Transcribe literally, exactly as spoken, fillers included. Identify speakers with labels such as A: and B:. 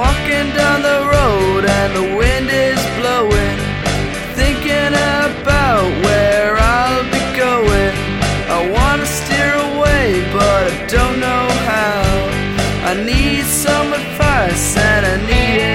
A: walking down the road and the wind is blowing, thinking about where I'll be going. I wanna steer away, but I don't know how. I need some advice and I need it